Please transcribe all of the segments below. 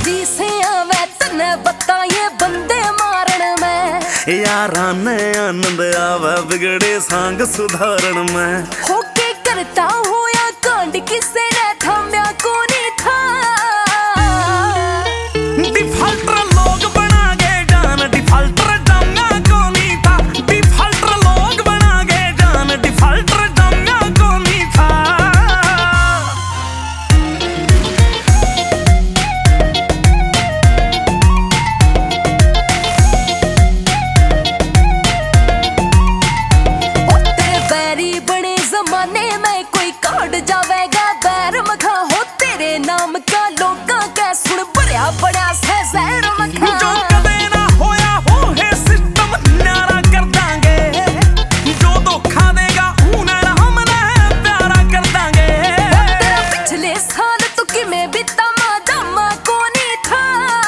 दी से आवे तने बताए बंदे मारण में। यारा ने आनंद आवे बिगड़े सांग सुधारण में। होके करता होया कांड किसे ने थाम्या को नहीं था। डिफाल्टर लोग बना गए जान, डिफाल्टर जमना को नहीं था। डिफाल्टर लोग बना गए जान, डिफाल्टर जमना को नहीं था। बड़े जमाने में कोई काट जावेगा बैर मखा हो तेरे नाम का लोगा का सुन भरिया बड़ा से जहर मखा। जो कदे ना होया हो है सिस्टम न्यारा कर दांगे। जो धोखा देगा उन्हें हम प्यारा कर दांगे। तेरा पिछले साल तो किमें बीता मादामा को नहीं था।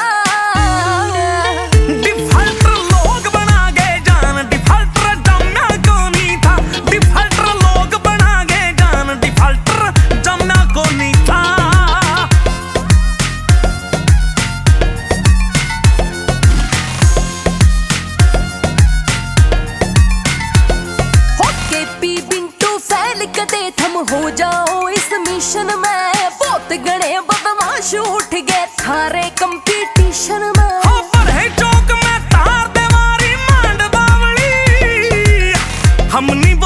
डिफाल्टर लोग बना गए जान, डिफाल्टर जमना को नहीं था। डिफाल्टर लोग बना गए जान, डिफाल्टर जमना को नहीं था। होके पी बिंटू फैल कदे थम हो जाओ इस मिशन में। बहुत गणे बदमाश उठ गए थारे कंपटीशन में। हाँ पर है चौक में तार दे मारी मांड बावली हमनी